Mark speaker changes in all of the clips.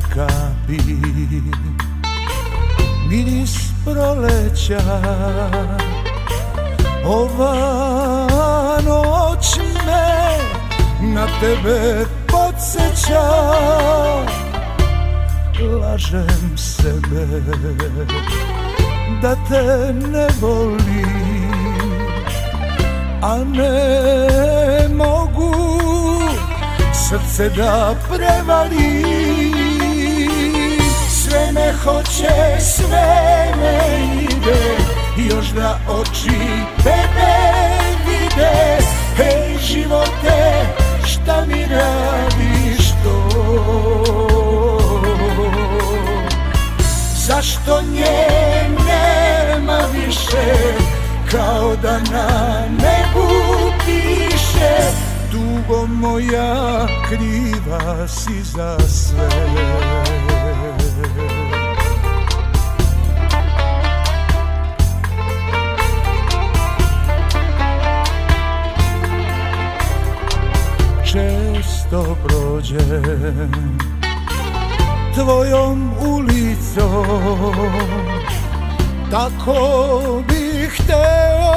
Speaker 1: kapi, miris proleća. Ova noć me na tebe podsjeća. Lažem sebe da te ne volim, a ne mogu srce da prevalim. Sve me hoće, sve me ide, još da oči tebe vide. Hej živote, šta mi radiš to? Zašto nje nema više, kao da na nebu piše. Tugo moja, kriva si za sve. Često prođem tvojom ulicom, tako bih hteo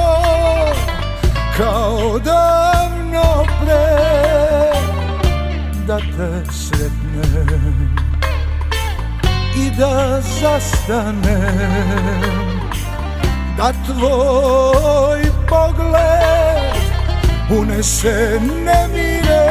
Speaker 1: kao davno pre da te sretnem i da zastanem, da tvoj pogled unese nemire.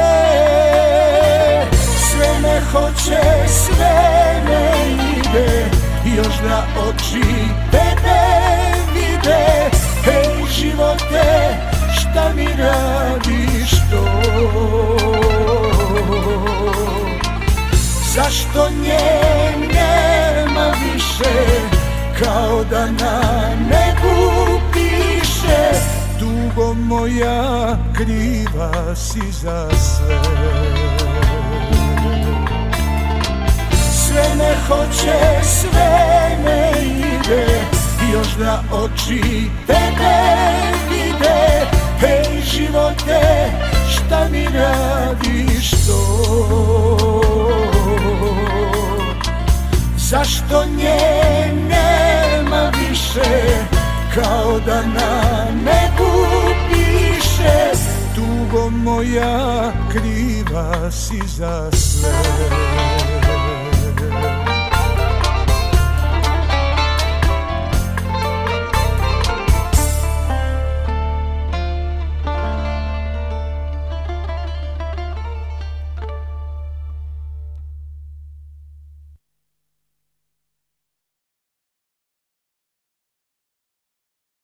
Speaker 1: Sve me hoće, sve me ide, još da oči tebe vide. Hej živote, šta mi radiš to? Zašto nje nema više, kao da na nebu piše. Tugo moja, kriva si za sve. Sve me hoće, sve me ide, još da oči tebe vide. Hej živote, šta mi radiš to? Zašto nje nema više, kao da na nebu piše. Tugo moja, kriva si za sve.